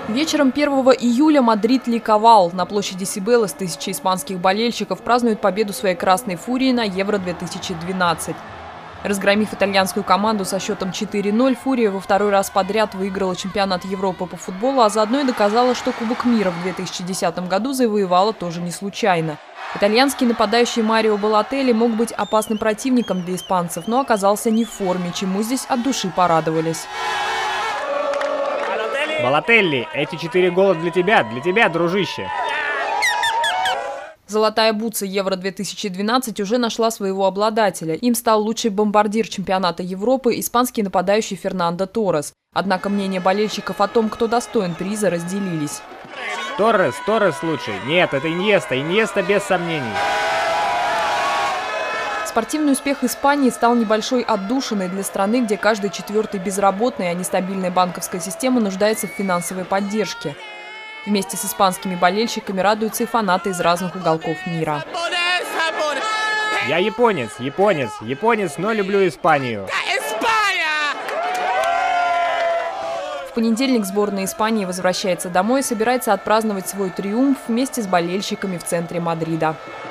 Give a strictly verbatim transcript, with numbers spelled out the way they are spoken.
Вечером первого июля Мадрид ликовал. На площади Сибелес тысячи испанских болельщиков празднуют победу своей «Красной Фурии» на Евро две тысячи двенадцать. Разгромив итальянскую команду со счетом четыре ноль, «Фурия» во второй раз подряд выиграла чемпионат Европы по футболу, а заодно и доказала, что Кубок мира в две тысячи десятом году завоевала тоже не случайно. Итальянский нападающий Марио Балотелли мог быть опасным противником для испанцев, но оказался не в форме, чему здесь от души порадовались. Балотелли, эти четыре гола для тебя, для тебя, дружище. Золотая бутса Евро две тысячи двенадцать уже нашла своего обладателя. Им стал лучший бомбардир чемпионата Европы, испанский нападающий Фернандо Торрес. Однако мнения болельщиков о том, кто достоин приза, разделились. Торрес, Торрес лучший. Нет, это Иньеста, Иньеста без сомнений. Спортивный успех Испании стал небольшой отдушиной для страны, где каждый четвертый безработный, а нестабильная банковская система нуждается в финансовой поддержке. Вместе с испанскими болельщиками радуются и фанаты из разных уголков мира. Я японец, японец, японец, но люблю Испанию. В понедельник сборная Испании возвращается домой и собирается отпраздновать свой триумф вместе с болельщиками в центре Мадрида.